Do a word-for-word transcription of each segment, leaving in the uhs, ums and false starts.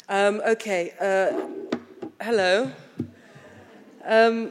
Um, okay, uh, hello. Um,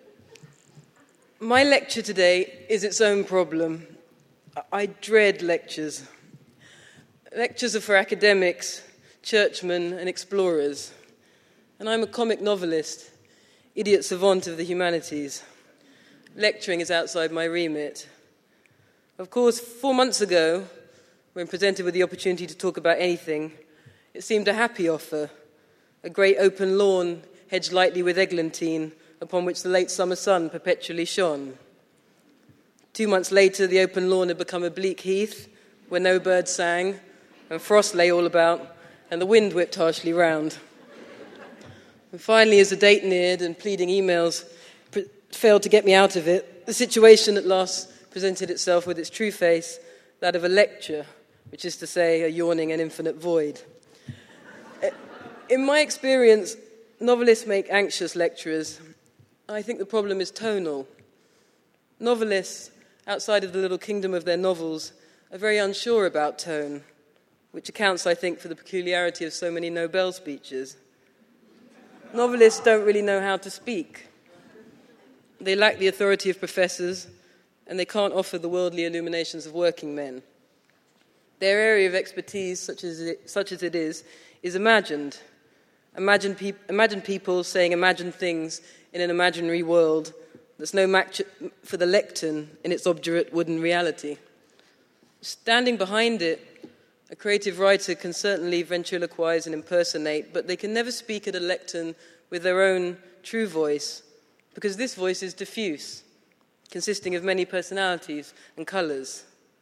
my lecture today is its own problem. I dread lectures. Lectures are for academics, churchmen, and explorers. And I'm a comic novelist, idiot savant of the humanities. Lecturing is outside my remit. Of course, four months ago, when presented with the opportunity to talk about anything, it seemed a happy offer, a great open lawn hedged lightly with eglantine, upon which the late summer sun perpetually shone. Two months later, the open lawn had become a bleak heath, where no birds sang, and frost lay all about, and the wind whipped harshly round. And finally, as the date neared and pleading emails pre- failed to get me out of it, the situation at last presented itself with its true face, that of a lecture, which is to say, a yawning and infinite void. In my experience, novelists make anxious lecturers. I think the problem is tonal. Novelists, outside of the little kingdom of their novels, are very unsure about tone, which accounts, I think, for the peculiarity of so many Nobel speeches. Novelists don't really know how to speak. They lack the authority of professors, and they can't offer the worldly illuminations of working men. Their area of expertise, such as it, such as it is, is imagined. Imagine, pe- imagine people saying imagined things in an imaginary world that's no match for the lectern in its obdurate wooden reality. Standing behind it, a creative writer can certainly ventriloquize and impersonate, but they can never speak at a lectern with their own true voice, because this voice is diffuse, consisting of many personalities and colours.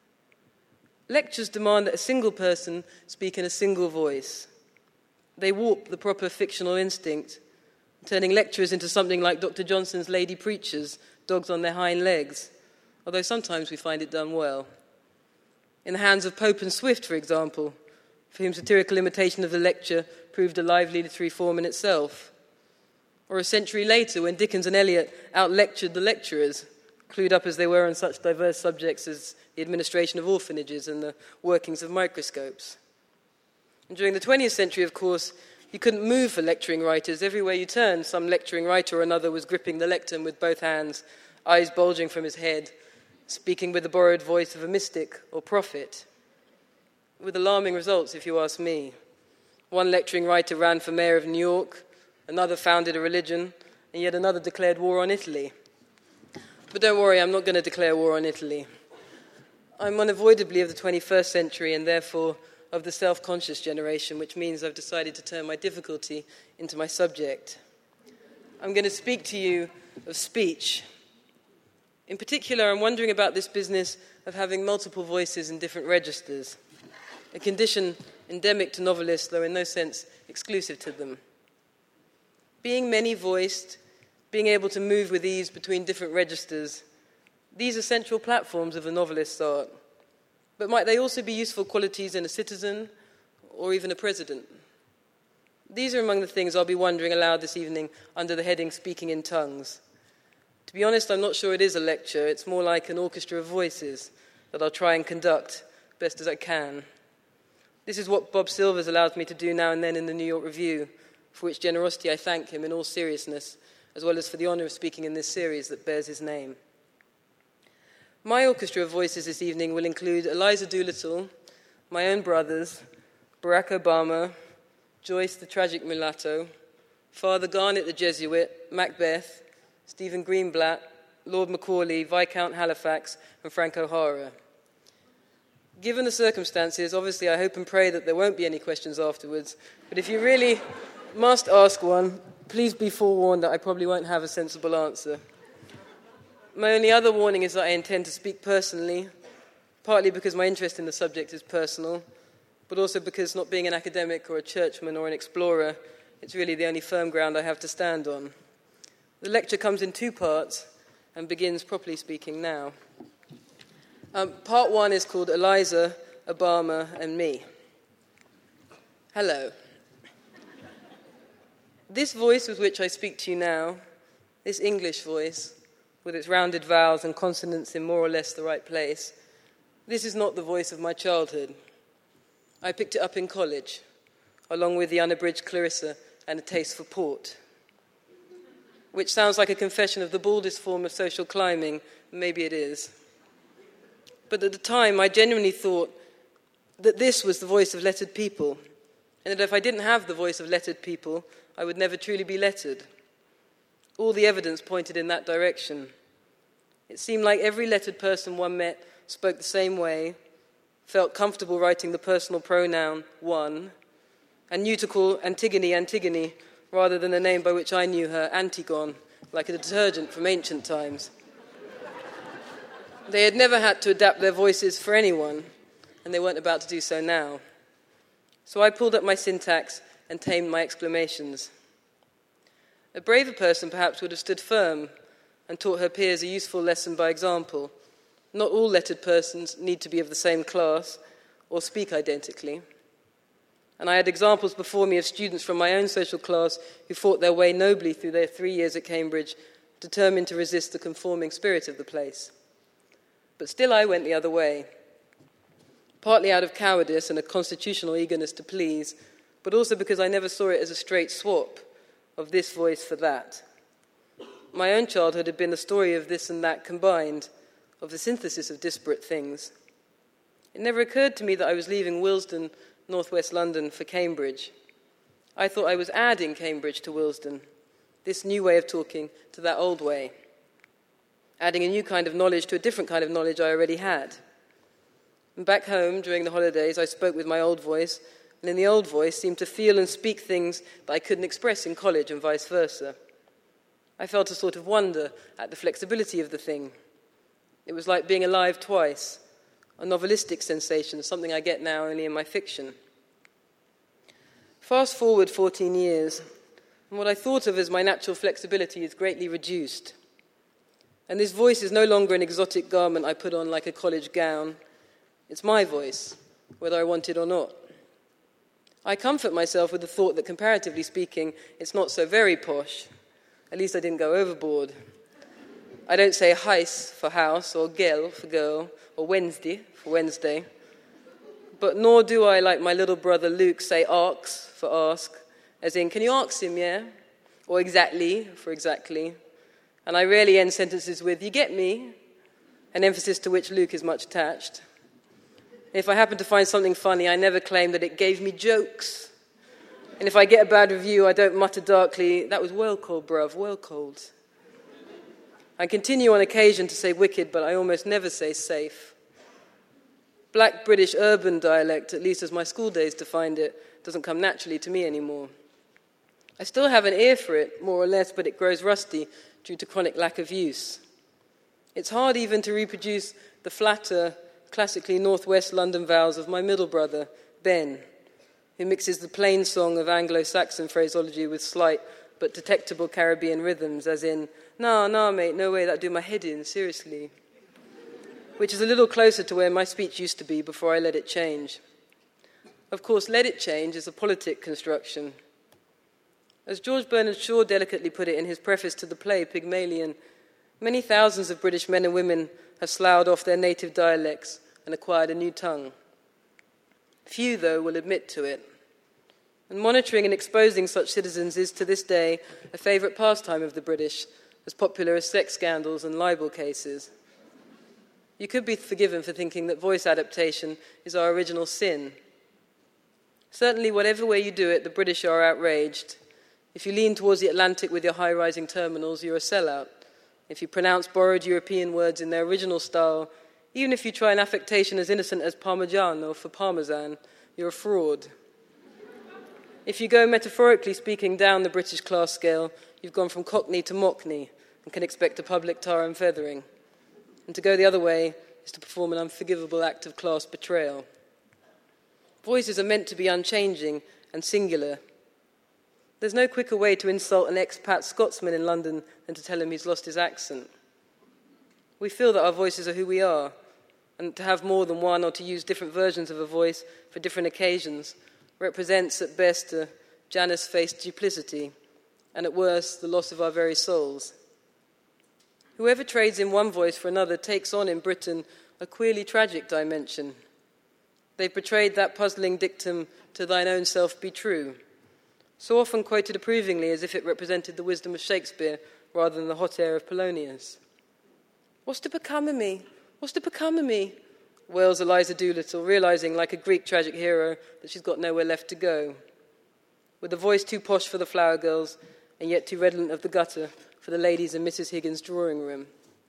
Lectures demand that a single person speak in a single voice. They warp the proper fictional instinct, turning lecturers into something like Doctor Johnson's lady preachers, dogs on their hind legs, although sometimes we find it done well. In the hands of Pope and Swift, for example, for whom satirical imitation of the lecture proved a lively literary form in itself. Or a century later, when Dickens and Eliot out-lectured the lecturers, clued up as they were on such diverse subjects as the administration of orphanages and the workings of microscopes. And during the twentieth century, of course, you couldn't move for lecturing writers. Everywhere you turned, some lecturing writer or another was gripping the lectern with both hands, eyes bulging from his head, speaking with the borrowed voice of a mystic or prophet. With alarming results, if you ask me. One lecturing writer ran for mayor of New York, another founded a religion, and yet another declared war on Italy. But don't worry, I'm not going to declare war on Italy. I'm unavoidably of the twenty-first century and therefore of the self-conscious generation, which means I've decided to turn my difficulty into my subject. I'm going to speak to you of speech. In particular, I'm wondering about this business of having multiple voices in different registers, a condition endemic to novelists, though in no sense exclusive to them. Being many-voiced, being able to move with ease between different registers, these are central platforms of a novelist's art. But might they also be useful qualities in a citizen or even a president? These are among the things I'll be wondering aloud this evening under the heading Speaking in Tongues. To be honest, I'm not sure it is a lecture. It's more like an orchestra of voices that I'll try and conduct best as I can. This is what Bob Silvers allows me to do now and then in the New York Review, for which generosity I thank him in all seriousness, as well as for the honour of speaking in this series that bears his name. My orchestra of voices this evening will include Eliza Doolittle, my own brothers, Barack Obama, Joyce the tragic mulatto, Father Garnet the Jesuit, Macbeth, Stephen Greenblatt, Lord Macaulay, Viscount Halifax, and Frank O'Hara. Given the circumstances, obviously I hope and pray that there won't be any questions afterwards, but if you really must ask one, please be forewarned that I probably won't have a sensible answer. My only other warning is that I intend to speak personally, partly because my interest in the subject is personal, but also because not being an academic or a churchman or an explorer, it's really the only firm ground I have to stand on. The lecture comes in two parts and begins, properly speaking, now. Um, part one is called Eliza, Obama, and Me. Hello. This voice with which I speak to you now, this English voice, with its rounded vowels and consonants in more or less the right place, this is not the voice of my childhood. I picked it up in college, along with the unabridged Clarissa and a taste for port. Which sounds like a confession of the baldest form of social climbing. Maybe it is. But at the time, I genuinely thought that this was the voice of lettered people, and that if I didn't have the voice of lettered people, I would never truly be lettered. All the evidence pointed in that direction. It seemed like every lettered person one met spoke the same way, felt comfortable writing the personal pronoun one, and knew to call Antigone Antigone rather than the name by which I knew her, Antigone, like a detergent from ancient times. They had never had to adapt their voices for anyone, and they weren't about to do so now. So I pulled up my syntax and tamed my exclamations. A braver person perhaps would have stood firm and taught her peers a useful lesson by example. Not all lettered persons need to be of the same class or speak identically. And I had examples before me of students from my own social class who fought their way nobly through their three years at Cambridge, determined to resist the conforming spirit of the place. But still I went the other way, partly out of cowardice and a constitutional eagerness to please, but also because I never saw it as a straight swap of this voice for that. My own childhood had been the story of this and that combined, of the synthesis of disparate things. It never occurred to me that I was leaving Willesden, northwest London, for Cambridge. I thought I was adding Cambridge to Willesden, this new way of talking to that old way, adding a new kind of knowledge to a different kind of knowledge I already had. And back home, during the holidays, I spoke with my old voice, and in the old voice seemed to feel and speak things that I couldn't express in college and vice versa. I felt a sort of wonder at the flexibility of the thing. It was like being alive twice, a novelistic sensation, something I get now only in my fiction. Fast forward fourteen years, and what I thought of as my natural flexibility is greatly reduced. And this voice is no longer an exotic garment I put on like a college gown. It's my voice, whether I want it or not. I comfort myself with the thought that, comparatively speaking, it's not so very posh. At least I didn't go overboard. I don't say heis for house, or gel for girl, or Wednesday for Wednesday. But nor do I, like my little brother Luke, say arx for ask, as in, can you ask him, yeah? Or exactly for exactly. And I rarely end sentences with, you get me? An emphasis to which Luke is much attached. If I happen to find something funny, I never claim that it gave me jokes. And if I get a bad review, I don't mutter darkly, that was well cold, bruv, well cold. I continue on occasion to say wicked, but I almost never say safe. Black British urban dialect, at least as my school days defined it, doesn't come naturally to me anymore. I still have an ear for it, more or less, but it grows rusty due to chronic lack of use. It's hard even to reproduce the flatter, classically northwest London vowels of my middle brother, Ben, who mixes the plain song of Anglo-Saxon phraseology with slight but detectable Caribbean rhythms, as in, nah, nah, mate, no way, that'd do my head in, seriously. Which is a little closer to where my speech used to be before I let it change. Of course, let it change is a politic construction. As George Bernard Shaw delicately put it in his preface to the play Pygmalion, many thousands of British men and women have sloughed off their native dialects and acquired a new tongue. Few, though, will admit to it. And monitoring and exposing such citizens is, to this day, a favourite pastime of the British, as popular as sex scandals and libel cases. You could be forgiven for thinking that voice adaptation is our original sin. Certainly, whatever way you do it, the British are outraged. If you lean towards the Atlantic with your high-rising terminals, you're a sellout. If you pronounce borrowed European words in their original style, even if you try an affectation as innocent as Parmigiano for Parmesan, you're a fraud. If you go metaphorically speaking down the British class scale, you've gone from Cockney to Mockney and can expect a public tar and feathering. And to go the other way is to perform an unforgivable act of class betrayal. Voices are meant to be unchanging and singular. There's no quicker way to insult an expat Scotsman in London than to tell him he's lost his accent. We feel that our voices are who we are, and to have more than one or to use different versions of a voice for different occasions represents at best a Janus-faced duplicity, and at worst the loss of our very souls. Whoever trades in one voice for another takes on in Britain a queerly tragic dimension. They've betrayed that puzzling dictum, to thine own self be true, so often quoted approvingly as if it represented the wisdom of Shakespeare rather than the hot air of Polonius. What's to become of me? What's to become of me? Wails Eliza Doolittle, realizing, like a Greek tragic hero, that she's got nowhere left to go. With a voice too posh for the flower girls, and yet too redolent of the gutter for the ladies in Missus Higgins' drawing room.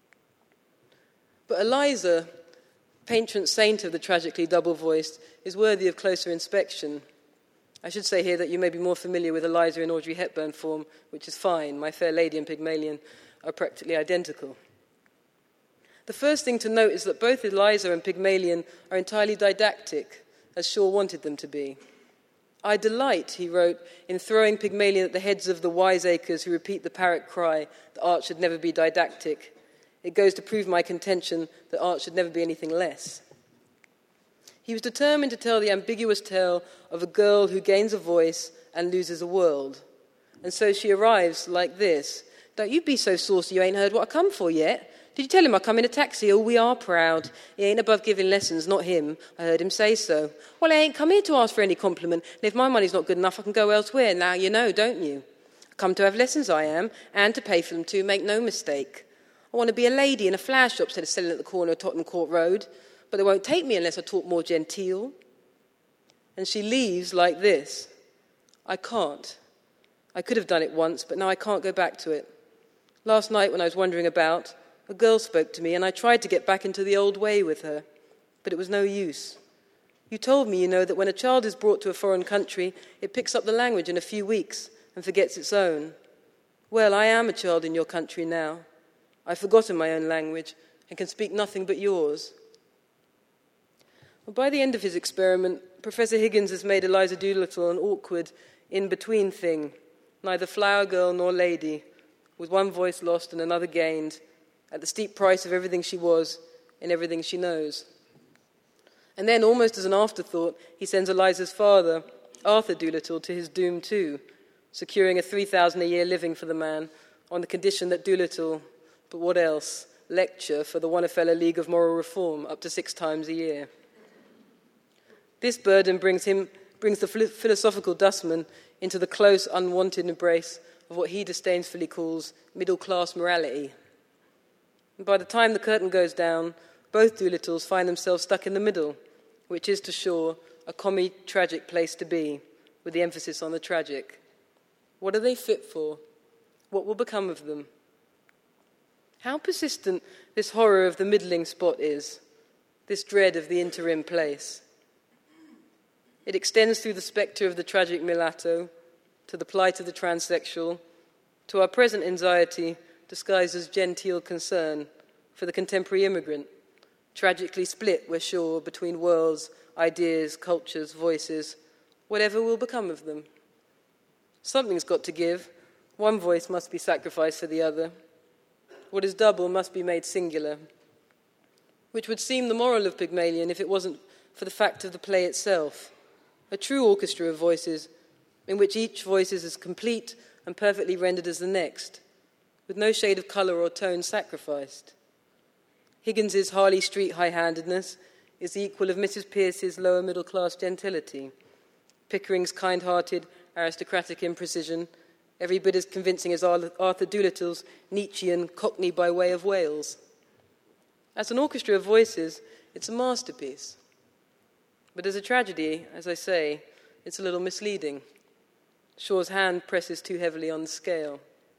But Eliza, patron saint of the tragically double-voiced, is worthy of closer inspection. I should say here that you may be more familiar with Eliza in Audrey Hepburn form, which is fine. My Fair Lady and Pygmalion are practically identical. The first thing to note is that both Eliza and Pygmalion are entirely didactic, as Shaw wanted them to be. I delight, he wrote, in throwing Pygmalion at the heads of the wiseacres who repeat the parrot cry that art should never be didactic. It goes to prove my contention that art should never be anything less. He was determined to tell the ambiguous tale of a girl who gains a voice and loses a world. And so she arrives like this. Don't you be so saucy you ain't heard what I come for yet. Did you tell him I come in a taxi? Oh, we are proud. He ain't above giving lessons, not him. I heard him say so. Well, I ain't come here to ask for any compliment, and if my money's not good enough, I can go elsewhere. Now you know, don't you? I come to have lessons, I am, and to pay for them too, make no mistake. I want to be a lady in a flower shop instead of selling at the corner of Tottenham Court Road, but they won't take me unless I talk more genteel. And she leaves like this. I can't. I could have done it once, but now I can't go back to it. Last night when I was wandering about, a girl spoke to me, and I tried to get back into the old way with her, but it was no use. You told me, you know, that when a child is brought to a foreign country, it picks up the language in a few weeks and forgets its own. Well, I am a child in your country now. I've forgotten my own language and can speak nothing but yours. Well, by the end of his experiment, Professor Higgins has made Eliza Doolittle an awkward, in-between thing, neither flower girl nor lady, with one voice lost and another gained, at the steep price of everything she was and everything she knows. And then, almost as an afterthought, he sends Eliza's father, Arthur Doolittle, to his doom too, securing a three thousand a year living for the man on the condition that Doolittle, but what else, lecture for the Wannefeller League of Moral Reform up to six times a year. This burden brings him brings the philosophical dustman into the close, unwanted embrace of what he disdainfully calls middle-class morality. And by the time the curtain goes down, both Doolittles find themselves stuck in the middle, which is, to Shaw, a comi-tragic place to be, with the emphasis on the tragic. What are they fit for? What will become of them? How persistent this horror of the middling spot is, this dread of the interim place. It extends through the spectre of the tragic mulatto, to the plight of the transsexual, to our present anxiety disguised as genteel concern for the contemporary immigrant, tragically split, we're sure, between worlds, ideas, cultures, voices, whatever will become of them. Something's got to give. One voice must be sacrificed for the other. What is double must be made singular, which would seem the moral of Pygmalion if it wasn't for the fact of the play itself, a true orchestra of voices in which each voice is as complete and perfectly rendered as the next, with no shade of colour or tone sacrificed. Higgins's Harley Street high-handedness is the equal of Missus Pierce's lower middle-class gentility, Pickering's kind-hearted aristocratic imprecision, every bit as convincing as Arthur Doolittle's Nietzschean Cockney by way of Wales. As an orchestra of voices, it's a masterpiece. But as a tragedy, as I say, it's a little misleading. Shaw's hand presses too heavily on the scale.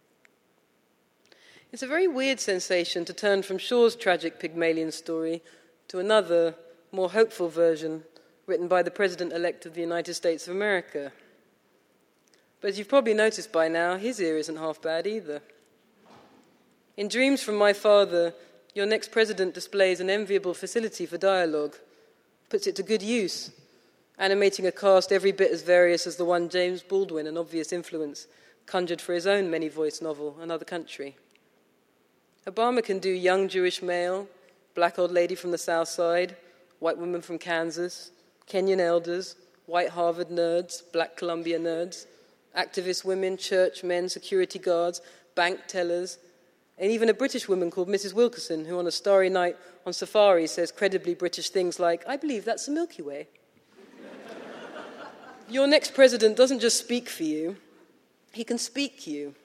It's a very weird sensation to turn from Shaw's tragic Pygmalion story to another, more hopeful version written by the President-elect of the United States of America. But as you've probably noticed by now, his ear isn't half bad either. In Dreams from My Father, your next president displays an enviable facility for dialogue, puts it to good use, animating a cast every bit as various as the one James Baldwin, an obvious influence, conjured for his own many-voiced novel, Another Country. Obama can do young Jewish male, black old lady from the South Side, white woman from Kansas, Kenyan elders, white Harvard nerds, black Columbia nerds, activist women, church men, security guards, bank tellers, and even a British woman called Missus Wilkerson, who on a starry night on safari says credibly British things like, I believe that's the Milky Way. Your next president doesn't just speak for you, he can speak you.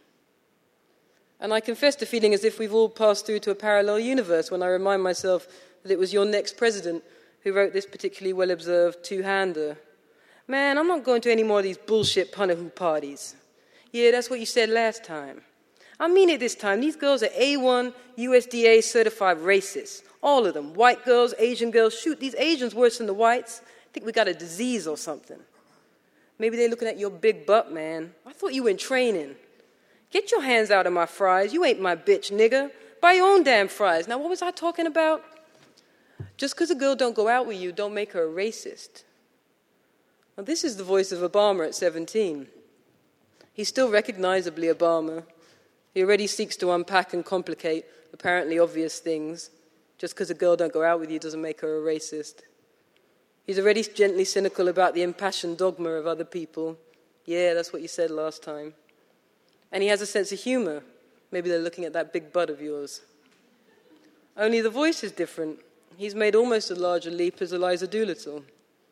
And I confess to feeling as if we've all passed through to a parallel universe when I remind myself that it was your next president who wrote this particularly well-observed two-hander. Man, I'm not going to any more of these bullshit punahoo parties. Yeah, that's what you said last time. I mean it this time. These girls are A one U S D A certified racists. All of them. White girls, Asian girls. Shoot, these Asians worse than the whites. I think we got a disease or something. Maybe they're looking at your big butt, man. I thought you were in training. Get your hands out of my fries. You ain't my bitch, nigga. Buy your own damn fries. Now, what was I talking about? Just because a girl don't go out with you, don't make her a racist. Now, this is the voice of Obama at seventeen. He's still recognizably Obama. He already seeks to unpack and complicate apparently obvious things. Just because a girl don't go out with you doesn't make her a racist. He's already gently cynical about the impassioned dogma of other people. Yeah, that's what you said last time. And he has a sense of humor. Maybe they're looking at that big butt of yours. Only the voice is different. He's made almost as large a leap as Eliza Doolittle.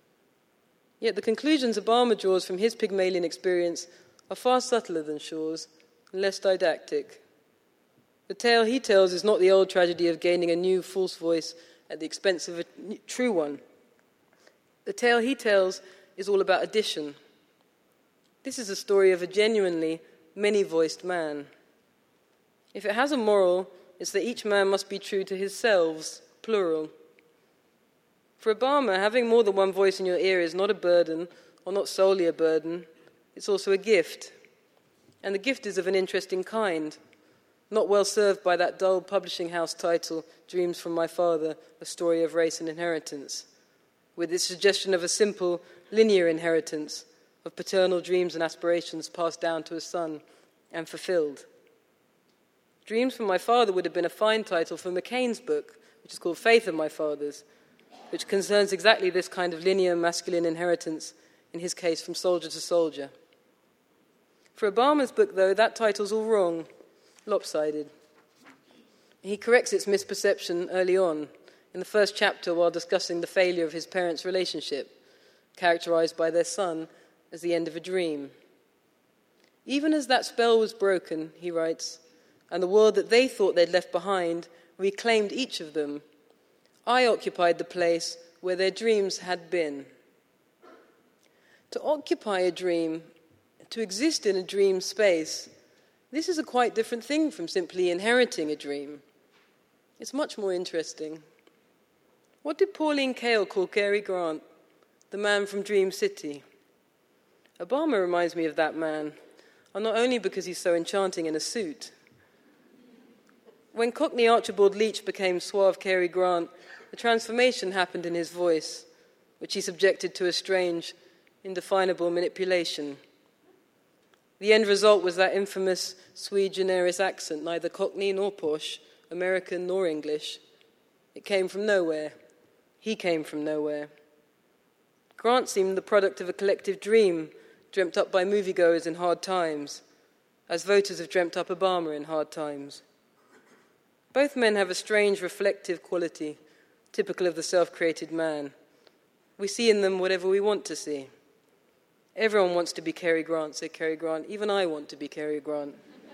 Yet the conclusions Obama draws from his Pygmalion experience are far subtler than Shaw's and less didactic. The tale he tells is not the old tragedy of gaining a new false voice at the expense of a true one. The tale he tells is all about addition. This is a story of a genuinely many-voiced man. If it has a moral, it's that each man must be true to his selves, plural. For Obama, having more than one voice in your ear is not a burden, or not solely a burden. It's also a gift. And the gift is of an interesting kind, not well served by that dull publishing house title, Dreams from My Father, A Story of Race and Inheritance, with its suggestion of a simple, linear inheritance of paternal dreams and aspirations passed down to a son and fulfilled. Dreams from My Father would have been a fine title for McCain's book, which is called Faith of My Fathers, which concerns exactly this kind of linear masculine inheritance, in his case from soldier to soldier. For Obama's book, though, that title's all wrong, lopsided. He corrects its misperception early on, in the first chapter while discussing the failure of his parents' relationship, characterized by their son as the end of a dream. Even as that spell was broken, he writes, and the world that they thought they'd left behind reclaimed each of them, I occupied the place where their dreams had been. To occupy a dream, to exist in a dream space, this is a quite different thing from simply inheriting a dream. It's much more interesting. What did Pauline Kael call Cary Grant, the man from Dream City? Obama reminds me of that man, and not only because he's so enchanting in a suit. When Cockney Archibald Leach became suave Cary Grant, a transformation happened in his voice, which he subjected to a strange, indefinable manipulation. The end result was that infamous sui generis accent, neither Cockney nor posh, American nor English. It came from nowhere. He came from nowhere. Grant seemed the product of a collective dream dreamt up by moviegoers in hard times, as voters have dreamt up Obama in hard times. Both men have a strange reflective quality, typical of the self-created man. We see in them whatever we want to see. Everyone wants to be Cary Grant, said Cary Grant. Even I want to be Cary Grant.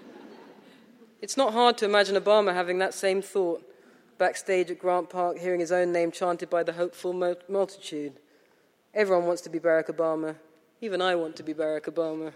It's not hard to imagine Obama having that same thought, backstage at Grant Park, hearing his own name chanted by the hopeful multitude. Everyone wants to be Barack Obama. Even I want to be Barack Obama.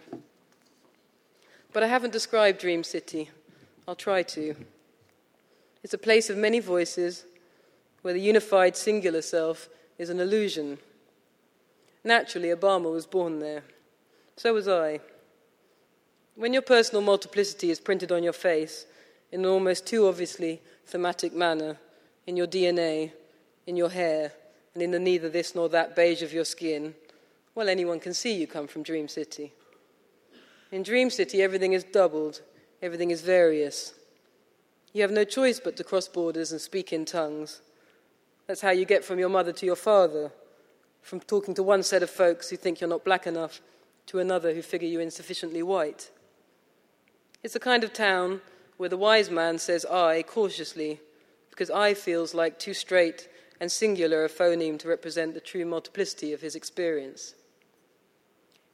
But I haven't described Dream City. I'll try to. It's a place of many voices, where the unified singular self is an illusion. Naturally, Obama was born there. So was I. When your personal multiplicity is printed on your face, in an almost too obviously thematic manner, in your D N A, in your hair, and in the neither this nor that beige of your skin, well, anyone can see you come from Dream City. In Dream City, everything is doubled, everything is various. You have no choice but to cross borders and speak in tongues. That's how you get from your mother to your father, from talking to one set of folks who think you're not black enough to another who figure you insufficiently white. It's a kind of town where the wise man says I cautiously, because I feels like too straight and singular a phoneme to represent the true multiplicity of his experience.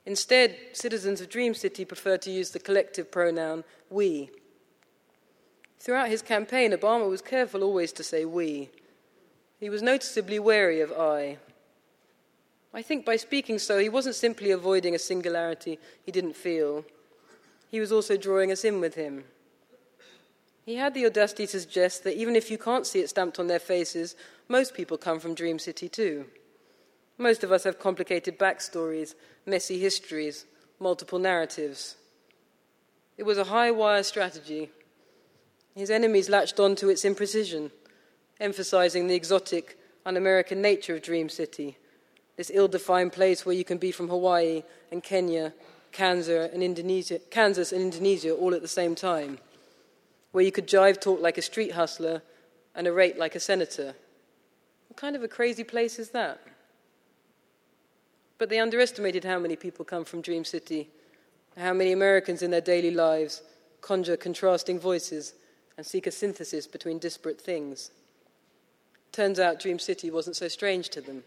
Instead, citizens of Dream City prefer to use the collective pronoun we. Throughout his campaign, Obama was careful always to say we. He was noticeably wary of I. I think by speaking so, he wasn't simply avoiding a singularity he didn't feel. He was also drawing us in with him. He had the audacity to suggest that even if you can't see it stamped on their faces, most people come from Dream City too. Most of us have complicated backstories, messy histories, multiple narratives. It was a high-wire strategy. His enemies latched on to its imprecision, emphasizing the exotic, un-American nature of Dream City, this ill-defined place where you can be from Hawaii and Kenya, Kansas and Indonesia, Kansas and Indonesia all at the same time, where you could jive talk like a street hustler and orate like a senator. What kind of a crazy place is that? But they underestimated how many people come from Dream City, how many Americans in their daily lives conjure contrasting voices and seek a synthesis between disparate things. Turns out Dream City wasn't so strange to them.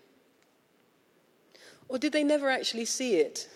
Or did they never actually see it?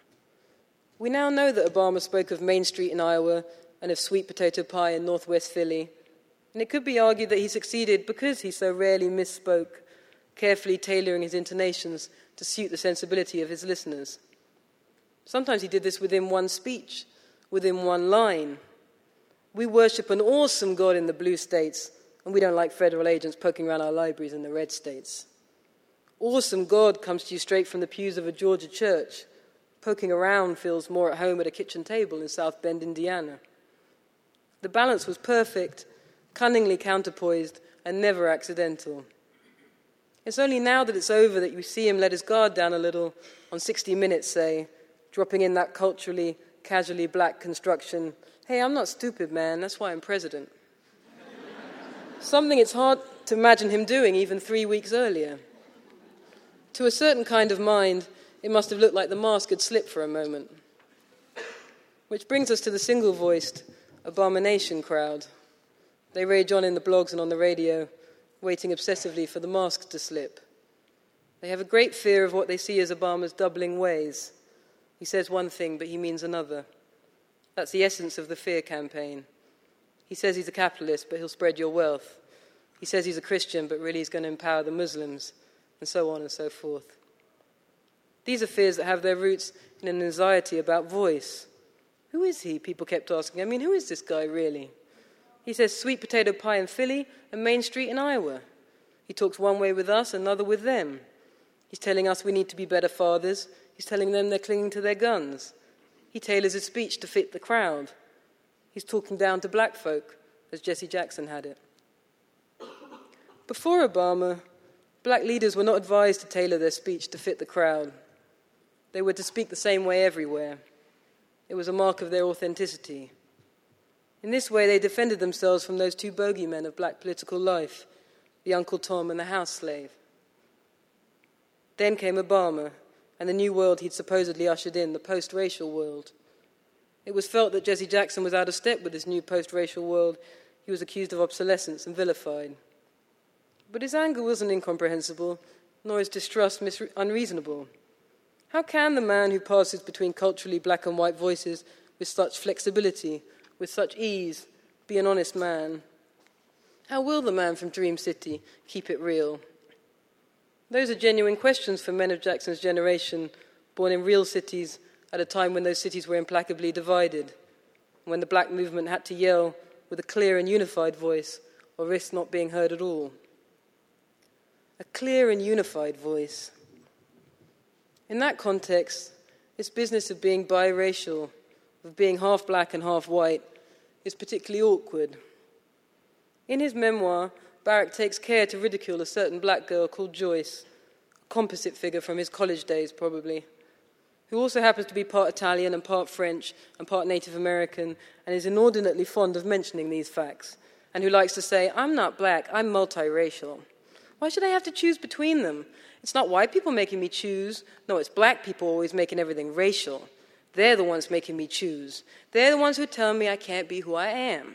We now know that Obama spoke of Main Street in Iowa and of sweet potato pie in northwest Philly, and it could be argued that he succeeded because he so rarely misspoke, carefully tailoring his intonations to suit the sensibility of his listeners. Sometimes he did this within one speech, within one line. We worship an awesome God in the blue states, and we don't like federal agents poking around our libraries in the red states. Awesome God comes to you straight from the pews of a Georgia church. Poking around feels more at home at a kitchen table in South Bend, Indiana. The balance was perfect, cunningly counterpoised, and never accidental. It's only now that it's over that you see him let his guard down a little on sixty minutes, say, dropping in that culturally, casually black construction, hey, I'm not stupid, man, that's why I'm president. Something it's hard to imagine him doing even three weeks earlier. To a certain kind of mind, it must have looked like the mask had slipped for a moment. Which brings us to the single-voiced abomination crowd. They rage on in the blogs and on the radio, waiting obsessively for the mask to slip. They have a great fear of what they see as Obama's doubling ways. He says one thing, but he means another. That's the essence of the fear campaign. He says he's a capitalist, but he'll spread your wealth. He says he's a Christian, but really he's going to empower the Muslims, and so on and so forth. These are fears that have their roots in an anxiety about voice. Who is he? People kept asking. I mean, who is this guy really? He says sweet potato pie in Philly and Main Street in Iowa. He talks one way with us, another with them. He's telling us we need to be better fathers. He's telling them they're clinging to their guns. He tailors his speech to fit the crowd. He's talking down to black folk, as Jesse Jackson had it. Before Obama, black leaders were not advised to tailor their speech to fit the crowd. They were to speak the same way everywhere. It was a mark of their authenticity. In this way, they defended themselves from those two bogeymen of black political life, the Uncle Tom and the house slave. Then came Obama and the new world he'd supposedly ushered in, the post-racial world. It was felt that Jesse Jackson was out of step with this new post-racial world. He was accused of obsolescence and vilified. But his anger wasn't incomprehensible, nor his distrust misre- unreasonable. How can the man who passes between culturally black and white voices with such flexibility, with such ease, be an honest man? How will the man from Dream City keep it real? Those are genuine questions for men of Jackson's generation, born in real cities at a time when those cities were implacably divided, when the black movement had to yell with a clear and unified voice or risk not being heard at all. A clear and unified voice. In that context, this business of being biracial, of being half black and half white, is particularly awkward. In his memoir, Barrack takes care to ridicule a certain black girl called Joyce, a composite figure from his college days probably, who also happens to be part Italian and part French and part Native American and is inordinately fond of mentioning these facts, and who likes to say, I'm not black, I'm multiracial. Why should I have to choose between them? It's not white people making me choose. No, it's black people always making everything racial. They're the ones making me choose. They're the ones who tell me I can't be who I am.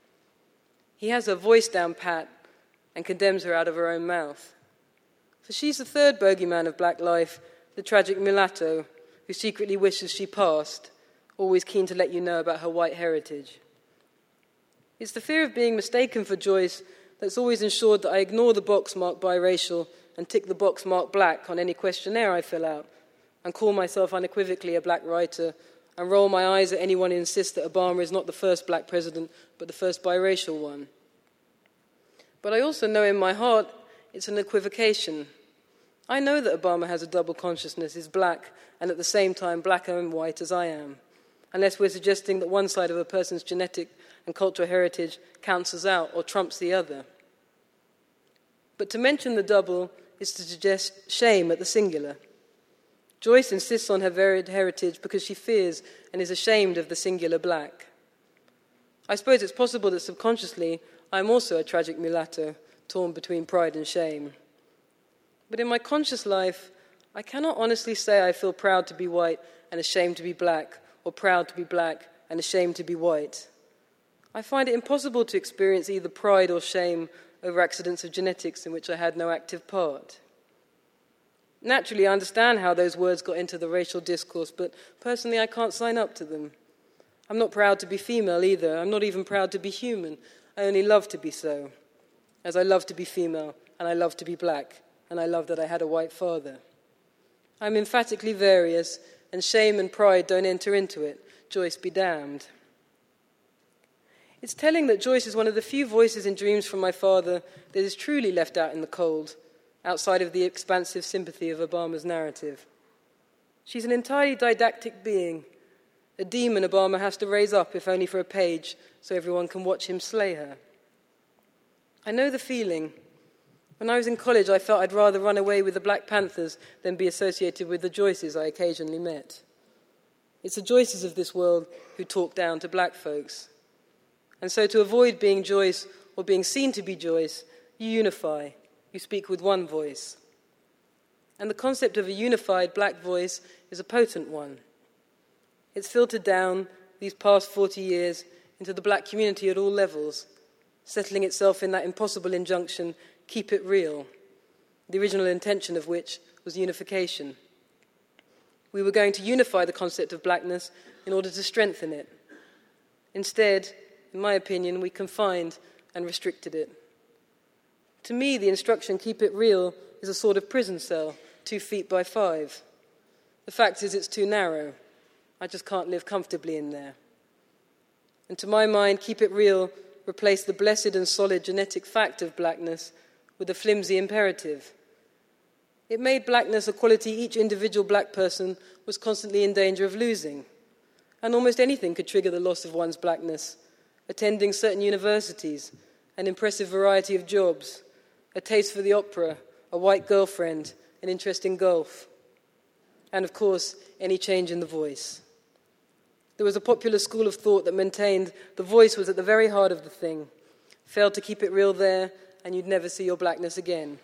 He has her voice down pat and condemns her out of her own mouth. For she's the third bogeyman of black life, the tragic mulatto, who secretly wishes she passed, always keen to let you know about her white heritage. It's the fear of being mistaken for Joyce that's always ensured that I ignore the box marked biracial and tick the box marked black on any questionnaire I fill out, and call myself unequivocally a black writer, and roll my eyes at anyone who insists that Obama is not the first black president, but the first biracial one. But I also know in my heart it's an equivocation. I know that Obama has a double consciousness, is black, and at the same time black and white as I am, unless we're suggesting that one side of a person's genetic and cultural heritage cancels out or trumps the other. But to mention the double is to suggest shame at the singular. Joyce insists on her varied heritage because she fears and is ashamed of the singular black. I suppose it's possible that subconsciously I'm also a tragic mulatto, torn between pride and shame. But in my conscious life, I cannot honestly say I feel proud to be white and ashamed to be black, or proud to be black and ashamed to be white. I find it impossible to experience either pride or shame over accidents of genetics in which I had no active part. Naturally, I understand how those words got into the racial discourse, but personally I can't sign up to them. I'm not proud to be female either. I'm not even proud to be human. I only love to be so, as I love to be female, and I love to be black, and I love that I had a white father. I'm emphatically various, and shame and pride don't enter into it. Joyce be damned. It's telling that Joyce is one of the few voices in Dreams from My Father that is truly left out in the cold, outside of the expansive sympathy of Obama's narrative. She's an entirely didactic being, a demon Obama has to raise up, if only for a page, so everyone can watch him slay her. I know the feeling. When I was in college, I felt I'd rather run away with the Black Panthers than be associated with the Joyces I occasionally met. It's the Joyces of this world who talk down to black folks. And so to avoid being Joyce or being seen to be Joyce, you unify. You speak with one voice. And the concept of a unified black voice is a potent one. It's filtered down these past forty years into the black community at all levels, settling itself in that impossible injunction, keep it real, the original intention of which was unification. We were going to unify the concept of blackness in order to strengthen it. Instead, in my opinion, we confined and restricted it. To me, the instruction, keep it real, is a sort of prison cell, two feet by five. The fact is it's too narrow. I just can't live comfortably in there. And to my mind, keep it real replaced the blessed and solid genetic fact of blackness with a flimsy imperative. It made blackness a quality each individual black person was constantly in danger of losing. And almost anything could trigger the loss of one's blackness. Attending certain universities, an impressive variety of jobs, a taste for the opera, a white girlfriend, an interest in golf, and of course, any change in the voice. There was a popular school of thought that maintained the voice was at the very heart of the thing. Failed to keep it real there, and you'd never see your blackness again.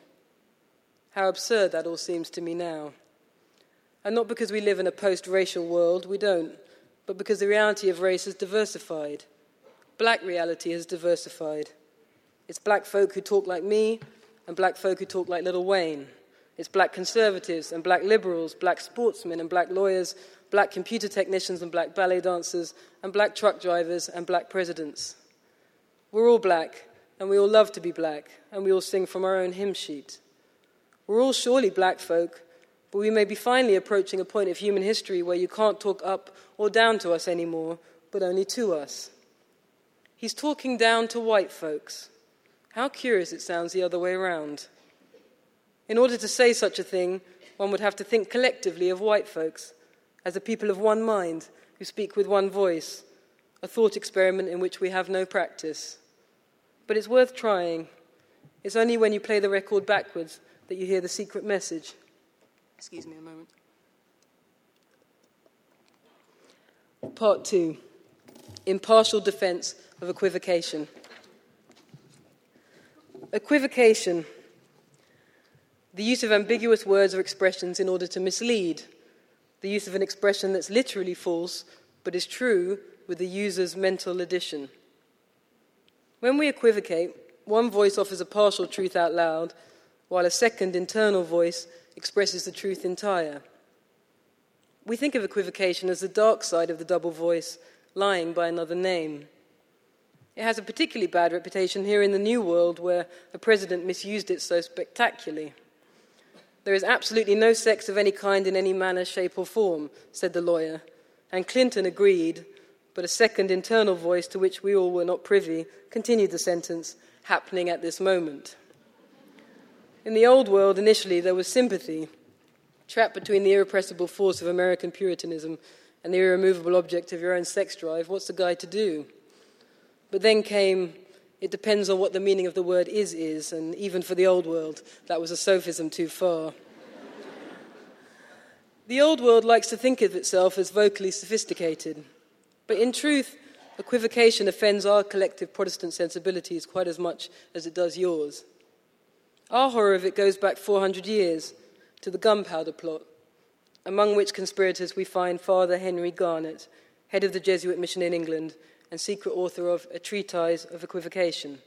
How absurd that all seems to me now. And not because we live in a post-racial world, we don't, but because the reality of race has diversified. Black reality has diversified. It's black folk who talk like me and black folk who talk like Lil Wayne. It's black conservatives and black liberals, black sportsmen and black lawyers, black computer technicians and black ballet dancers, and black truck drivers and black presidents. We're all black, and we all love to be black, and we all sing from our own hymn sheet. We're all surely black folk, but we may be finally approaching a point of human history where you can't talk up or down to us anymore, but only to us. He's talking down to white folks. How curious it sounds the other way around. In order to say such a thing, one would have to think collectively of white folks, as a people of one mind who speak with one voice, a thought experiment in which we have no practice. But it's worth trying. It's only when you play the record backwards that you hear the secret message. Excuse me a moment. Part two, impartial defense of equivocation. Equivocation, the use of ambiguous words or expressions in order to mislead, the use of an expression that's literally false but is true with the user's mental addition. When we equivocate, one voice offers a partial truth out loud, while a second internal voice expresses the truth entire. We think of equivocation as the dark side of the double voice, lying by another name. It has a particularly bad reputation here in the New World, where a president misused it so spectacularly. There is absolutely no sex of any kind in any manner, shape, or form, said the lawyer, and Clinton agreed, but a second internal voice to which we all were not privy continued the sentence, happening at this moment. In the old world, initially, there was sympathy, trapped between the irrepressible force of American Puritanism and the irremovable object of your own sex drive. What's the guy to do? But then came, it depends on what the meaning of the word is is, and even for the old world, that was a sophism too far. The old world likes to think of itself as vocally sophisticated, but in truth, equivocation offends our collective Protestant sensibilities quite as much as it does yours. Our horror of it goes back four hundred years, to the Gunpowder Plot, among which conspirators we find Father Henry Garnet, head of the Jesuit mission in England and secret author of A Treatise of Equivocation.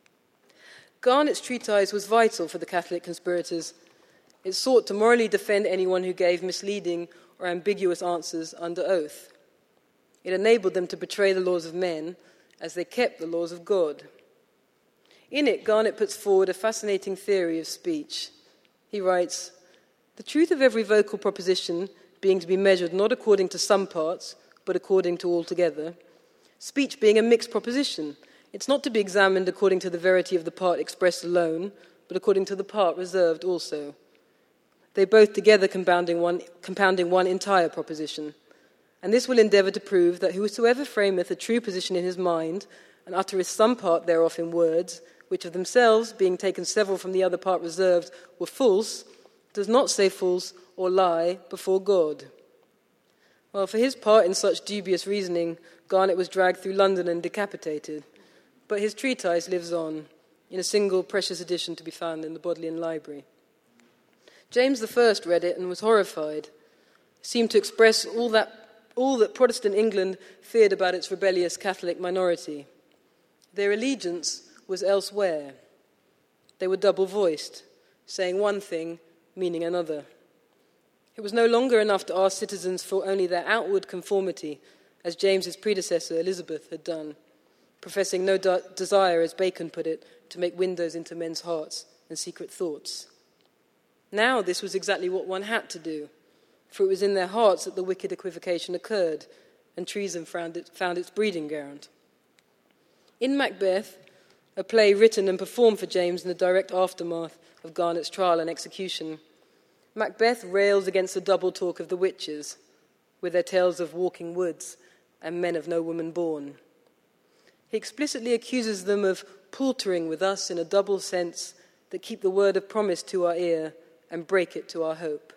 Garnet's treatise was vital for the Catholic conspirators. It sought to morally defend anyone who gave misleading or ambiguous answers under oath. It enabled them to betray the laws of men as they kept the laws of God. In it, Garnet puts forward a fascinating theory of speech. He writes, "The truth of every vocal proposition being to be measured not according to some parts, but according to all together, speech being a mixed proposition, it's not to be examined according to the verity of the part expressed alone, but according to the part reserved also. They both together compounding one, compounding one entire proposition. And this will endeavour to prove that whosoever frameth a true position in his mind, and uttereth some part thereof in words, which of themselves, being taken several from the other part reserved, were false, does not say false or lie before God." Well, for his part in such dubious reasoning, Garnet was dragged through London and decapitated. But his treatise lives on, in a single precious edition to be found in the Bodleian Library. James the First read it and was horrified. It seemed to express all that, all that Protestant England feared about its rebellious Catholic minority. Their allegiance was elsewhere. They were double-voiced, saying one thing, meaning another. It was no longer enough to ask citizens for only their outward conformity, as James's predecessor Elizabeth had done, professing no de- desire, as Bacon put it, to make windows into men's hearts and secret thoughts. Now this was exactly what one had to do, for it was in their hearts that the wicked equivocation occurred, and treason found, it, found its breeding ground. In Macbeth, a play written and performed for James in the direct aftermath of Garnet's trial and execution, Macbeth rails against the double talk of the witches, with their tales of walking woods and men of no woman born. He explicitly accuses them of paltering with us in a double sense that keep the word of promise to our ear and break it to our hope.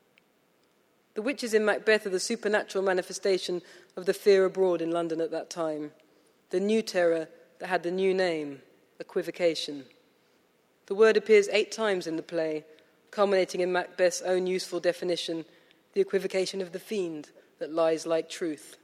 The witches in Macbeth are the supernatural manifestation of the fear abroad in London at that time, the new terror that had the new name, equivocation. The word appears eight times in the play, culminating in Macbeth's own useful definition, the equivocation of the fiend that lies like truth.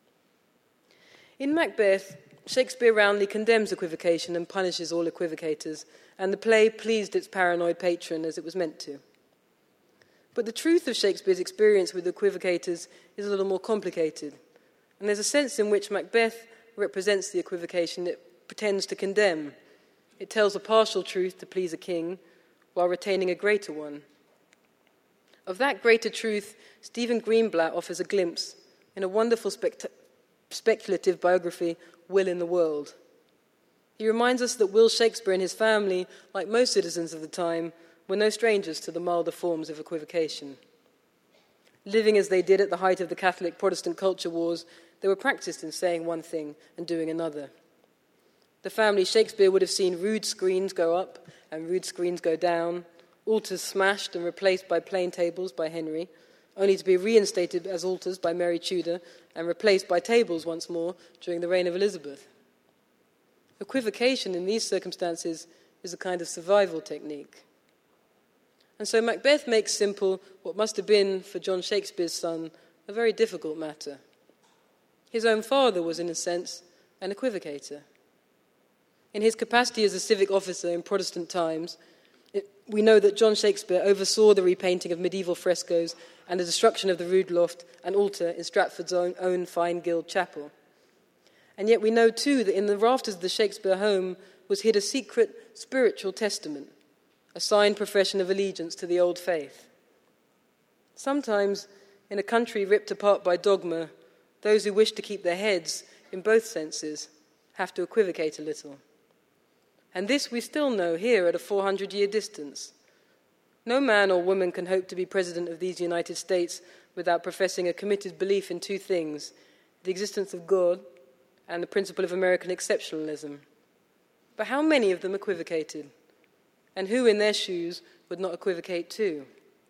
In Macbeth, Shakespeare roundly condemns equivocation and punishes all equivocators, and the play pleased its paranoid patron as it was meant to. But the truth of Shakespeare's experience with equivocators is a little more complicated, and there's a sense in which Macbeth represents the equivocation it pretends to condemn. It tells a partial truth to please a king, while retaining a greater one. Of that greater truth, Stephen Greenblatt offers a glimpse in a wonderful spect- speculative biography, Will in the World. He reminds us that Will Shakespeare and his family, like most citizens of the time, were no strangers to the milder forms of equivocation. Living as they did at the height of the Catholic-Protestant culture wars, they were practiced in saying one thing and doing another. The family Shakespeare would have seen rood screens go up and rood screens go down, altars smashed and replaced by plain tables by Henry, only to be reinstated as altars by Mary Tudor and replaced by tables once more during the reign of Elizabeth. Equivocation in these circumstances is a kind of survival technique. And so Macbeth makes simple what must have been, for John Shakespeare's son, a very difficult matter. His own father was, in a sense, an equivocator. In his capacity as a civic officer in Protestant times, It, we know that John Shakespeare oversaw the repainting of medieval frescoes and the destruction of the rood loft and altar in Stratford's own, own fine Guild chapel. And yet we know too that in the rafters of the Shakespeare home was hid a secret spiritual testament, a signed profession of allegiance to the old faith. Sometimes, in a country ripped apart by dogma, those who wish to keep their heads, in both senses, have to equivocate a little. And this we still know here at a four hundred year distance. No man or woman can hope to be president of these United States without professing a committed belief in two things: the existence of God and the principle of American exceptionalism. But how many of them equivocated? And who in their shoes would not equivocate too?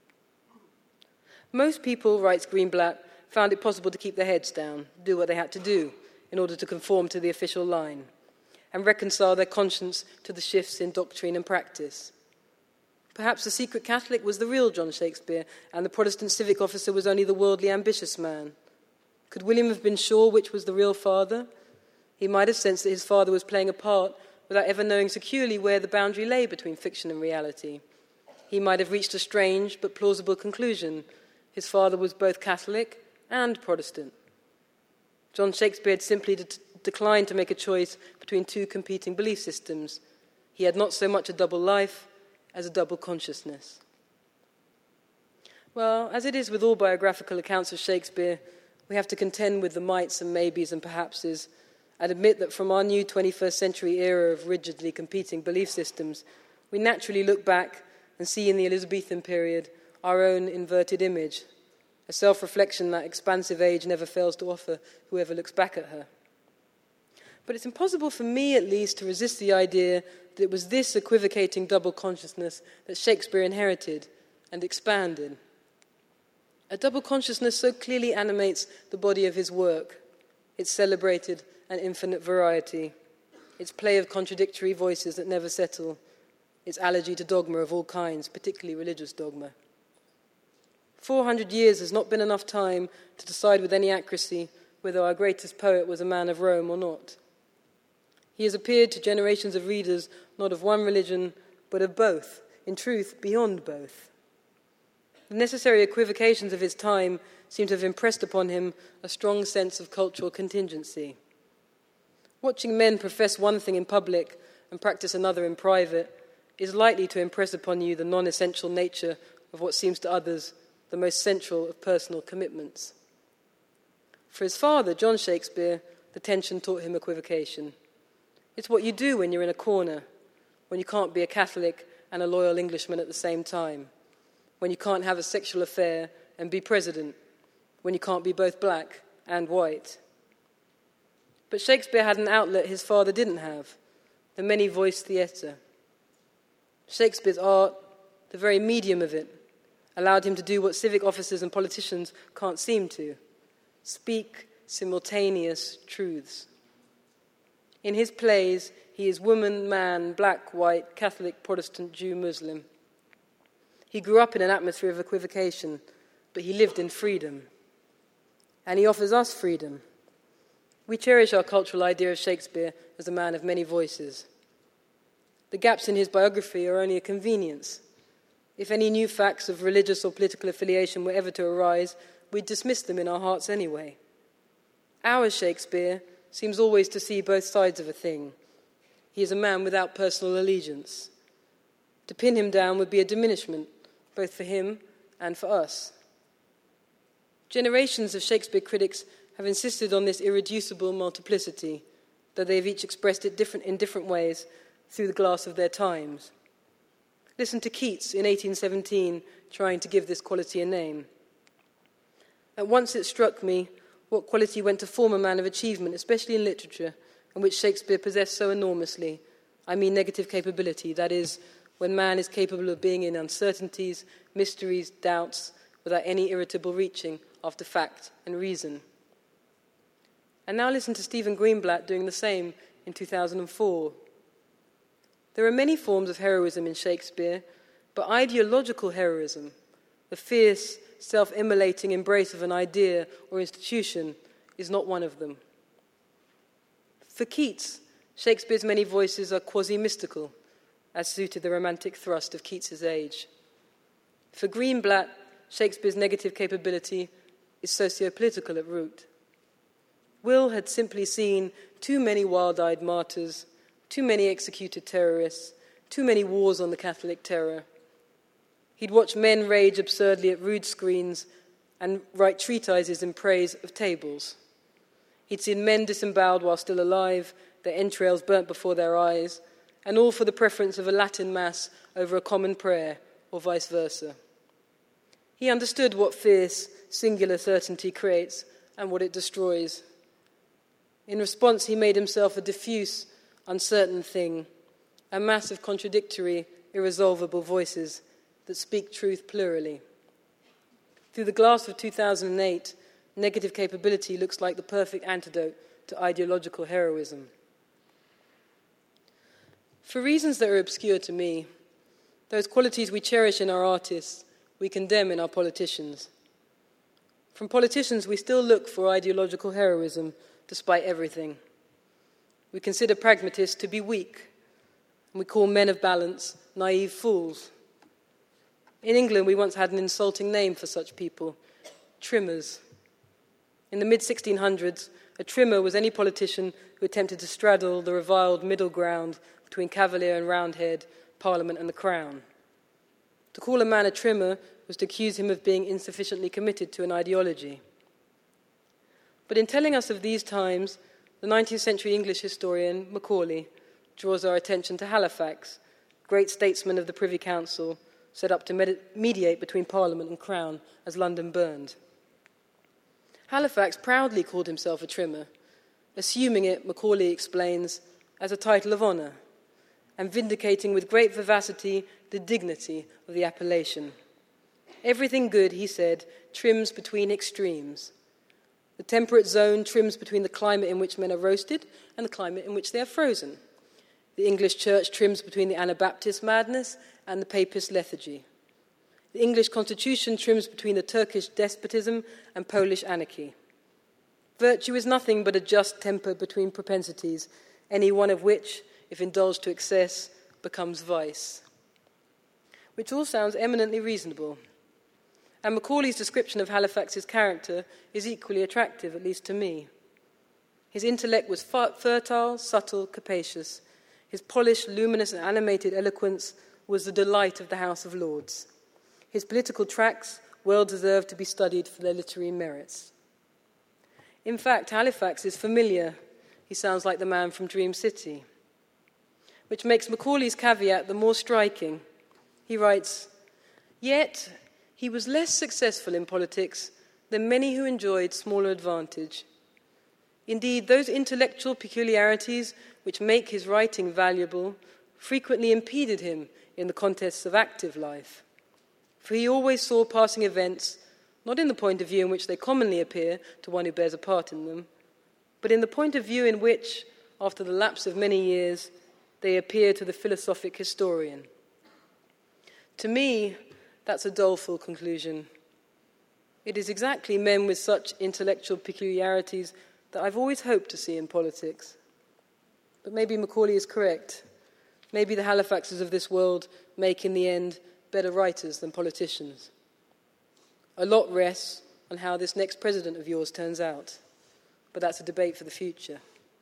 Most people, writes Greenblatt, found it possible to keep their heads down, do what they had to do in order to conform to the official line, and reconcile their conscience to the shifts in doctrine and practice. Perhaps the secret Catholic was the real John Shakespeare, and the Protestant civic officer was only the worldly ambitious man. Could William have been sure which was the real father? He might have sensed that his father was playing a part without ever knowing securely where the boundary lay between fiction and reality. He might have reached a strange but plausible conclusion. His father was both Catholic and Protestant. John Shakespeare had simply de- declined to make a choice between two competing belief systems. He had not so much a double life as a double consciousness. Well, as it is with all biographical accounts of Shakespeare, we have to contend with the mights and maybes and perhapses, and admit that from our new twenty-first century era of rigidly competing belief systems, we naturally look back and see in the Elizabethan period our own inverted image, a self-reflection that expansive age never fails to offer whoever looks back at her. But it's impossible for me, at least, to resist the idea that it was this equivocating double consciousness that Shakespeare inherited and expanded. A double consciousness so clearly animates the body of his work, its celebrated and infinite variety, its play of contradictory voices that never settle, its allergy to dogma of all kinds, particularly religious dogma. Four hundred years has not been enough time to decide with any accuracy whether our greatest poet was a man of Rome or not. He has appeared to generations of readers not of one religion, but of both, in truth, beyond both. The necessary equivocations of his time seem to have impressed upon him a strong sense of cultural contingency. Watching men profess one thing in public and practice another in private is likely to impress upon you the non-essential nature of what seems to others the most central of personal commitments. For his father, John Shakespeare, the tension taught him equivocation. It's what you do when you're in a corner, when you can't be a Catholic and a loyal Englishman at the same time, when you can't have a sexual affair and be president, when you can't be both black and white. But Shakespeare had an outlet his father didn't have, the many-voiced theatre. Shakespeare's art, the very medium of it, allowed him to do what civic officers and politicians can't seem to: speak simultaneous truths. In his plays, he is woman, man, black, white, Catholic, Protestant, Jew, Muslim. He grew up in an atmosphere of equivocation, but he lived in freedom. And he offers us freedom. We cherish our cultural idea of Shakespeare as a man of many voices. The gaps in his biography are only a convenience. If any new facts of religious or political affiliation were ever to arise, we'd dismiss them in our hearts anyway. Our Shakespeare seems always to see both sides of a thing. He is a man without personal allegiance. To pin him down would be a diminishment, both for him and for us. Generations of Shakespeare critics have insisted on this irreducible multiplicity, though they have each expressed it different in different ways through the glass of their times. Listen to Keats in eighteen seventeen trying to give this quality a name. At once it struck me what quality went to form a man of achievement, especially in literature, and which Shakespeare possessed so enormously. I mean negative capability, that is, when man is capable of being in uncertainties, mysteries, doubts, without any irritable reaching after fact and reason. And now listen to Stephen Greenblatt doing the same in two thousand four. There are many forms of heroism in Shakespeare, but ideological heroism, the fierce, self-immolating embrace of an idea or institution, is not one of them. For Keats, Shakespeare's many voices are quasi-mystical, as suited the romantic thrust of Keats's age. For Greenblatt, Shakespeare's negative capability is socio-political at root. Will had simply seen too many wild-eyed martyrs, too many executed terrorists, too many wars on the Catholic terror. He'd watched men rage absurdly at rood screens and write treatises in praise of tables. He'd seen men disemboweled while still alive, their entrails burnt before their eyes, and all for the preference of a Latin mass over a common prayer, or vice versa. He understood what fierce, singular certainty creates and what it destroys. In response, he made himself a diffuse, uncertain thing, a mass of contradictory, irresolvable voices that speak truth plurally. Through the glass of two thousand eight, negative capability looks like the perfect antidote to ideological heroism. For reasons that are obscure to me, those qualities we cherish in our artists, we condemn in our politicians. From politicians, we still look for ideological heroism despite everything. We consider pragmatists to be weak, and we call men of balance naive fools. In England, we once had an insulting name for such people, trimmers. In the mid sixteen hundreds, a trimmer was any politician who attempted to straddle the reviled middle ground between Cavalier and Roundhead, Parliament and the Crown. To call a man a trimmer was to accuse him of being insufficiently committed to an ideology. But in telling us of these times, the nineteenth century English historian Macaulay draws our attention to Halifax, great statesman of the Privy Council, set up to med- mediate between Parliament and Crown as London burned. Halifax proudly called himself a trimmer, assuming it, Macaulay explains, as a title of honour, and vindicating with great vivacity the dignity of the appellation. Everything good, he said, trims between extremes. The temperate zone trims between the climate in which men are roasted and the climate in which they are frozen. The English church trims between the Anabaptist madness and the Papist lethargy. The English constitution trims between the Turkish despotism and Polish anarchy. Virtue is nothing but a just temper between propensities, any one of which, if indulged to excess, becomes vice. Which all sounds eminently reasonable. And Macaulay's description of Halifax's character is equally attractive, at least to me. His intellect was fertile, subtle, capacious. His polished, luminous, and animated eloquence was the delight of the House of Lords. His political tracts well deserved to be studied for their literary merits. In fact, Halifax is familiar. He sounds like the man from Dream City. Which makes Macaulay's caveat the more striking. He writes, "Yet he was less successful in politics than many who enjoyed smaller advantage. Indeed, those intellectual peculiarities which make his writing valuable frequently impeded him in the contests of active life. For he always saw passing events, not in the point of view in which they commonly appear to one who bears a part in them, but in the point of view in which, after the lapse of many years, they appear to the philosophic historian." To me, that's a doleful conclusion. It is exactly men with such intellectual peculiarities that I've always hoped to see in politics. But maybe Macaulay is correct. Maybe the Halifaxes of this world make, in the end, better writers than politicians. A lot rests on how this next president of yours turns out, but that's a debate for the future.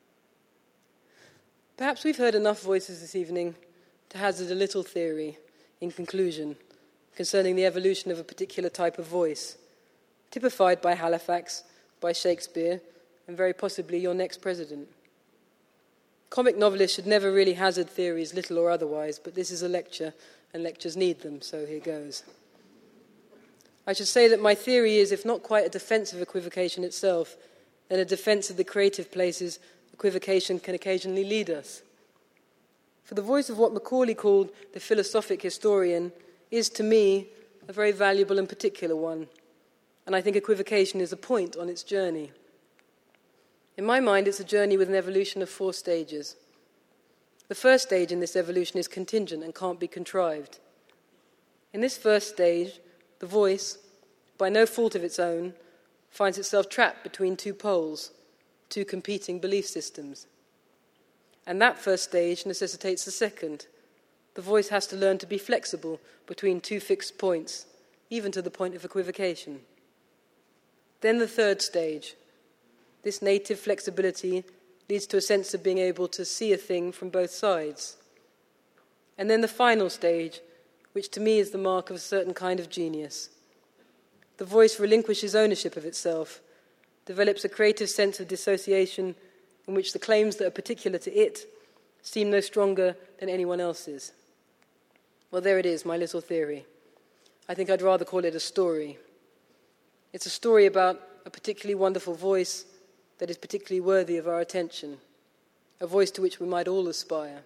Perhaps we've heard enough voices this evening to hazard a little theory, in conclusion, concerning the evolution of a particular type of voice, typified by Halifax, by Shakespeare, and very possibly your next president. Comic novelists should never really hazard theories, little or otherwise, but this is a lecture, and lectures need them, so here goes. I should say that my theory is, if not quite a defense of equivocation itself, then a defense of the creative places equivocation can occasionally lead us. For the voice of what Macaulay called the philosophic historian is, to me, a very valuable and particular one, and I think equivocation is a point on its journey. In my mind, it's a journey with an evolution of four stages. The first stage in this evolution is contingent and can't be contrived. In this first stage, the voice, by no fault of its own, finds itself trapped between two poles, two competing belief systems. And that first stage necessitates the second, the voice has to learn to be flexible between two fixed points, even to the point of equivocation. Then the third stage. This native flexibility leads to a sense of being able to see a thing from both sides. And then the final stage, which to me is the mark of a certain kind of genius. The voice relinquishes ownership of itself, develops a creative sense of dissociation in which the claims that are particular to it seem no stronger than anyone else's. Well, there it is, my little theory. I think I'd rather call it a story. It's a story about a particularly wonderful voice that is particularly worthy of our attention, a voice to which we might all aspire.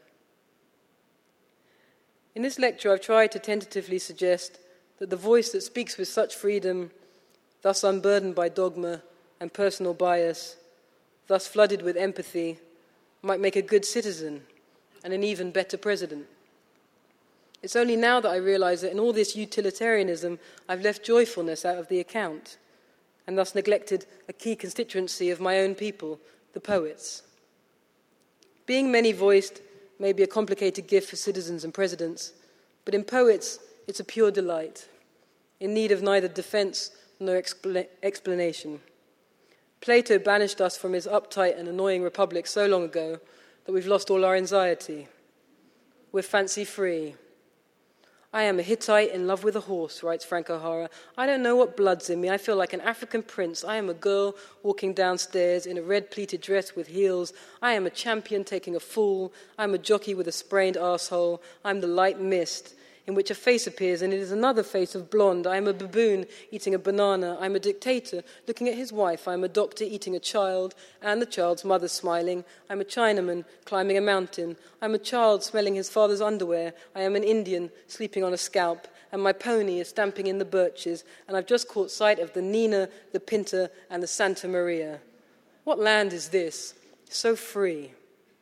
In this lecture, I've tried to tentatively suggest that the voice that speaks with such freedom, thus unburdened by dogma and personal bias, thus flooded with empathy, might make a good citizen and an even better president. It's only now that I realize that in all this utilitarianism, I've left joyfulness out of the account, and thus neglected a key constituency of my own people, the poets. Being many-voiced may be a complicated gift for citizens and presidents, but in poets, it's a pure delight, in need of neither defense nor expl- explanation. Plato banished us from his uptight and annoying republic so long ago that we've lost all our anxiety. We're fancy-free. I am a Hittite in love with a horse, writes Frank O'Hara. I don't know what blood's in me. I feel like an African prince. I am a girl walking downstairs in a red pleated dress with heels. I am a champion taking a fall. I am a jockey with a sprained arsehole. I am the light mist in which a face appears, and it is another face of blonde. I am a baboon eating a banana. I am a dictator looking at his wife. I am a doctor eating a child, and the child's mother smiling. I am a Chinaman climbing a mountain. I am a child smelling his father's underwear. I am an Indian sleeping on a scalp, and my pony is stamping in the birches, and I've just caught sight of the Nina, the Pinta, and the Santa Maria. What land is this? So free.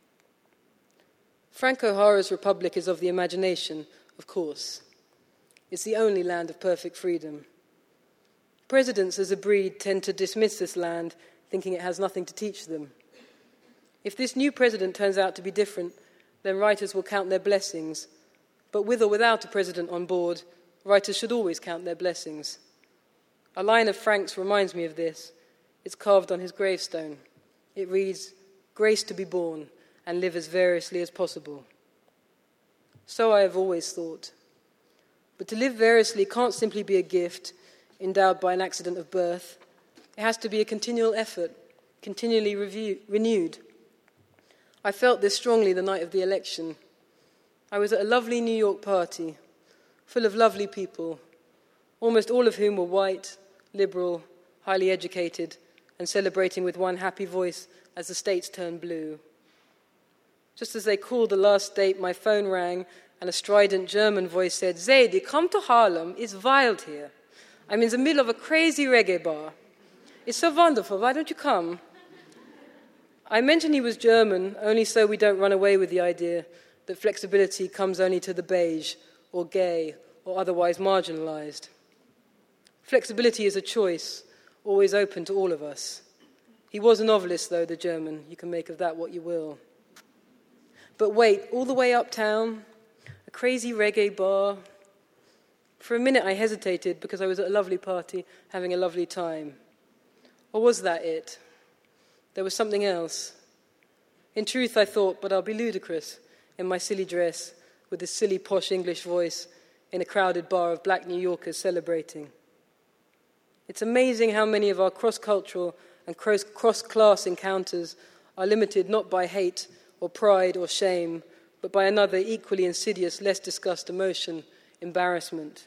Frank O'Hara's republic is of the imagination, of course. It's the only land of perfect freedom. Presidents as a breed tend to dismiss this land, thinking it has nothing to teach them. If this new president turns out to be different, then writers will count their blessings. But with or without a president on board, writers should always count their blessings. A line of Frank's reminds me of this. It's carved on his gravestone. It reads, "Grace to be born and live as variously as possible." So I have always thought. But to live variously can't simply be a gift endowed by an accident of birth. It has to be a continual effort, continually review, renewed. I felt this strongly the night of the election. I was at a lovely New York party, full of lovely people, almost all of whom were white, liberal, highly educated, and celebrating with one happy voice as the states turned blue. Just as they called the last date, my phone rang, and a strident German voice said, "Zadie, come to Harlem. It's wild here. I'm in the middle of a crazy reggae bar. It's so wonderful. Why don't you come?" I mentioned he was German only so we don't run away with the idea that flexibility comes only to the beige or gay or otherwise marginalized. Flexibility is a choice, always open to all of us. He was a novelist, though, the German. You can make of that what you will. But wait, all the way uptown, a crazy reggae bar. For a minute I hesitated because I was at a lovely party, having a lovely time. Or was that it? There was something else. In truth, I thought, but I'll be ludicrous in my silly dress, with this silly posh English voice, in a crowded bar of black New Yorkers celebrating. It's amazing how many of our cross-cultural and cross-class encounters are limited not by hate or pride or shame, but by another equally insidious, less discussed emotion, embarrassment.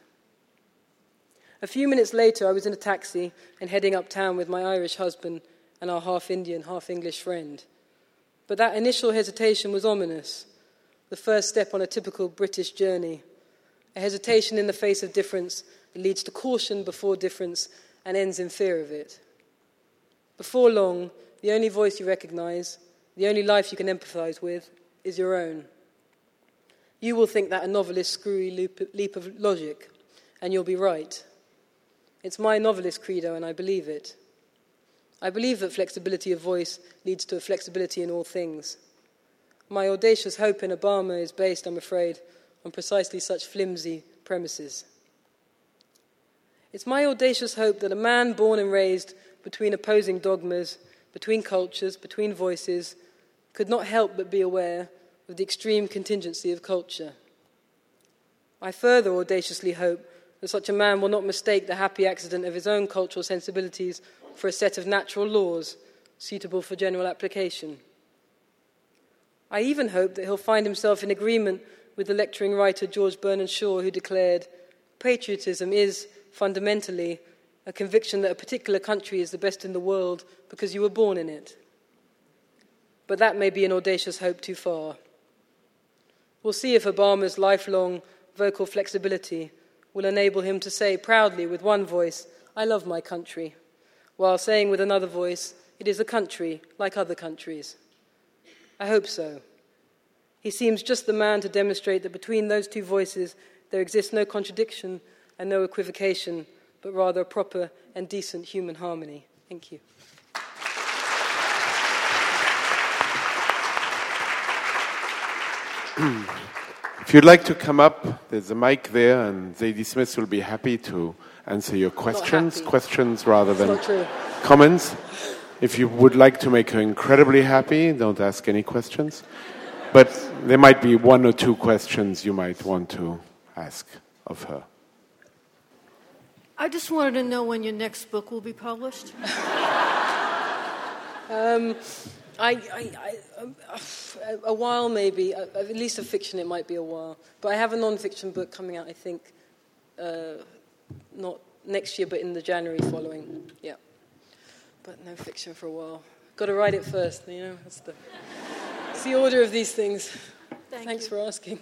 A few minutes later, I was in a taxi and heading uptown with my Irish husband and our half-Indian, half-English friend. But that initial hesitation was ominous, the first step on a typical British journey, a hesitation in the face of difference that leads to caution before difference and ends in fear of it. Before long, the only voice you recognize, the only life you can empathize with, is your own. You will think that a novelist's screwy leap of logic, and you'll be right. It's my novelist credo, and I believe it. I believe that flexibility of voice leads to a flexibility in all things. My audacious hope in Obama is based, I'm afraid, on precisely such flimsy premises. It's my audacious hope that a man born and raised between opposing dogmas, between cultures, between voices, could not help but be aware of the extreme contingency of culture. I further audaciously hope that such a man will not mistake the happy accident of his own cultural sensibilities for a set of natural laws suitable for general application. I even hope that he'll find himself in agreement with the lecturing writer George Bernard Shaw, who declared, "Patriotism is, fundamentally, a conviction that a particular country is the best in the world because you were born in it." But that may be an audacious hope too far. We'll see if Obama's lifelong vocal flexibility will enable him to say proudly with one voice, "I love my country," while saying with another voice, "It is a country like other countries." I hope so. He seems just the man to demonstrate that between those two voices there exists no contradiction and no equivocation, but rather a proper and decent human harmony. Thank you. If you'd like to come up, there's a mic there, and Zadie Smith will be happy to answer your questions. Questions rather than comments. If you would like to make her incredibly happy, don't ask any questions. But there might be one or two questions you might want to ask of her. I just wanted to know when your next book will be published. um, I, I, I, uh, a while maybe, uh, at least a fiction it might be a while. But I have a non-fiction book coming out, I think, uh, not next year, but in the January following. Yeah, but no fiction for a while. Got to write it first, you know. That's the, it's the order of these things. Thank Thanks you. for asking.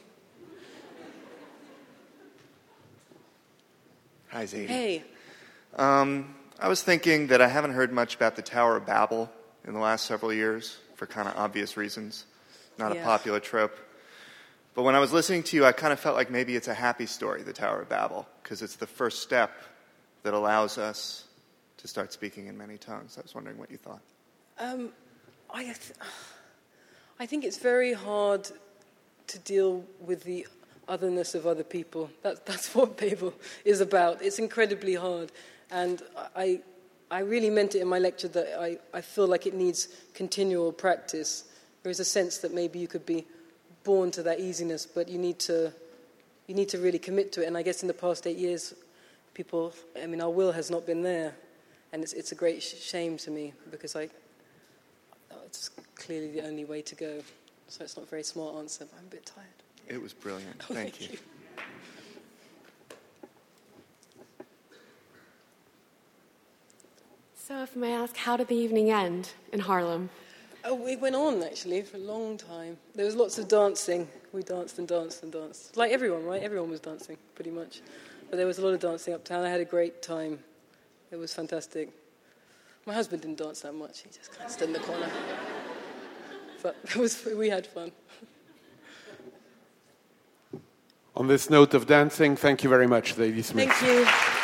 Hi, Zadie. Hey. Um, I was thinking that I haven't heard much about the Tower of Babel in the last several years, for kind of obvious reasons. Not yeah. a popular trope. But when I was listening to you, I kind of felt like maybe it's a happy story, the Tower of Babel, because it's the first step that allows us to start speaking in many tongues. I was wondering what you thought. Um, I, th- I think it's very hard to deal with the otherness of other people. That, that's what Babel is about. It's incredibly hard. And I, I really meant it in my lecture that I, I feel like it needs continual practice. There is a sense that maybe you could be born to that easiness, but you need to, you need to really commit to it. And I guess in the past eight years, people, I mean, our will has not been there. And it's, it's a great sh- shame to me because I, oh, it's clearly the only way to go. So it's not a very smart answer, but I'm a bit tired. It was brilliant. Oh, thank, thank you. you. So if I may ask, how did the evening end in Harlem? Oh, it went on, actually, for a long time. There was lots of dancing. We danced and danced and danced. Like everyone, right? Everyone was dancing, pretty much. But there was a lot of dancing uptown. I had a great time. It was fantastic. My husband didn't dance that much. He just kind of stood in the corner. But it was, we had fun. On this note of dancing, thank you very much, Zadie Smith. Thank you.